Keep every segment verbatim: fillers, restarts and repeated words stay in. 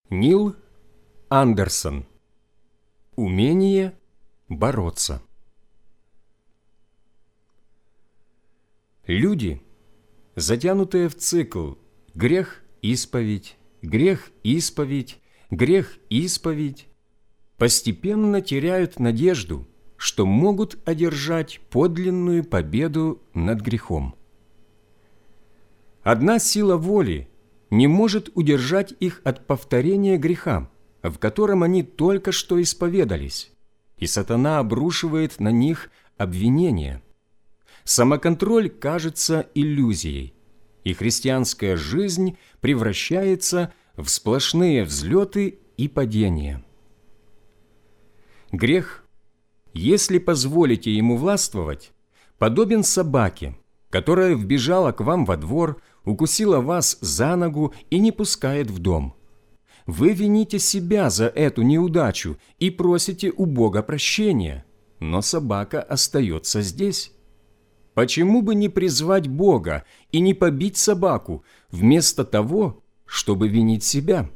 Нил Андерсон. Умение бороться. Люди, затянутые в цикл грех-исповедь, грех-исповедь, грех-исповедь, постепенно теряют надежду, что могут одержать подлинную победу над грехом. Одна сила воли не может удержать их от повторения греха, в котором они только что исповедались, и сатана обрушивает на них обвинения. Самоконтроль кажется иллюзией, и христианская жизнь превращается в сплошные взлеты и падения. Грех, если позволите ему властвовать, подобен собаке, которая вбежала к вам во двор, укусила вас за ногу и не пускает в дом. Вы вините себя за эту неудачу и просите у Бога прощения, но собака остается здесь. Почему бы не призвать Бога и не побить собаку, вместо того, чтобы винить себя?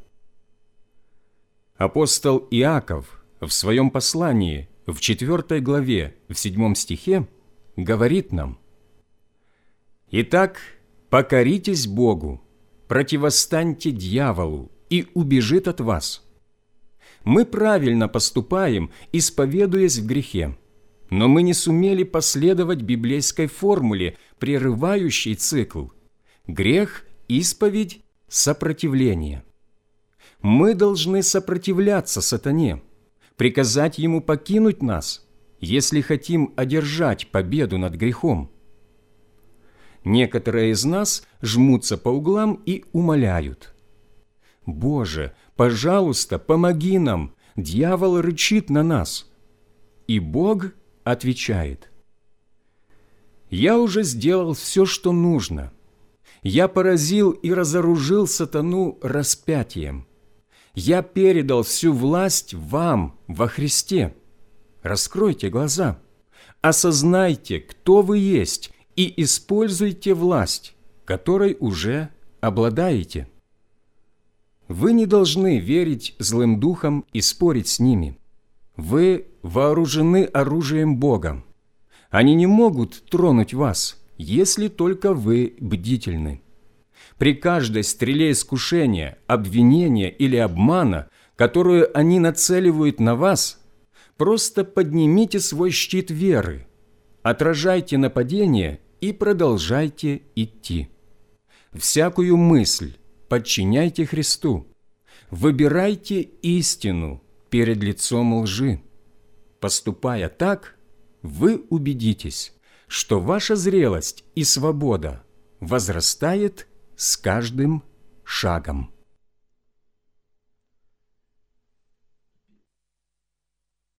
Апостол Иаков в своем послании в четвёртой главе, в седьмом стихе, говорит нам: «Итак, покоритесь Богу, противостаньте дьяволу, и убежит от вас». Мы правильно поступаем, исповедуясь в грехе, но мы не сумели последовать библейской формуле, прерывающей цикл грех, исповедь, сопротивление. Мы должны сопротивляться сатане, приказать ему покинуть нас, если хотим одержать победу над грехом. Некоторые из нас жмутся по углам и умоляют: «Боже, пожалуйста, помоги нам, дьявол рычит на нас». И Бог отвечает: «Я уже сделал все, что нужно. Я поразил и разоружил сатану распятием. Я передал всю власть вам во Христе. Раскройте глаза, осознайте, кто вы есть, и используйте власть, которой уже обладаете». Вы не должны верить злым духам и спорить с ними. Вы вооружены оружием Бога. Они не могут тронуть вас, если только вы бдительны. При каждой стреле искушения, обвинения или обмана, которую они нацеливают на вас, просто поднимите свой щит веры, отражайте нападение и продолжайте идти. Всякую мысль подчиняйте Христу. Выбирайте истину перед лицом лжи. Поступая так, вы убедитесь, что ваша зрелость и свобода возрастает с каждым шагом.